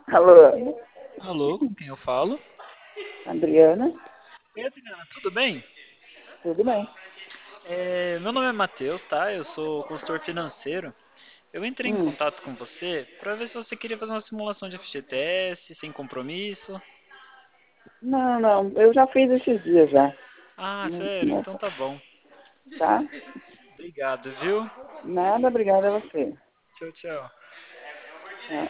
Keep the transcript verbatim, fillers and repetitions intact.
Alô, Alô, com quem eu falo? Adriana, Oi, Adriana, tudo bem? tudo bem? É, meu nome é Matheus, tá? Eu sou consultor financeiro. Eu entrei em Hum, contato com você para ver se você queria fazer uma simulação de F G T S, sem compromisso. não, não, eu já fiz esses dias já. Ah, Não, sério? não, Então tá bom. tá? Obrigado, viu? Nada, obrigada a você. Tchau, tchau.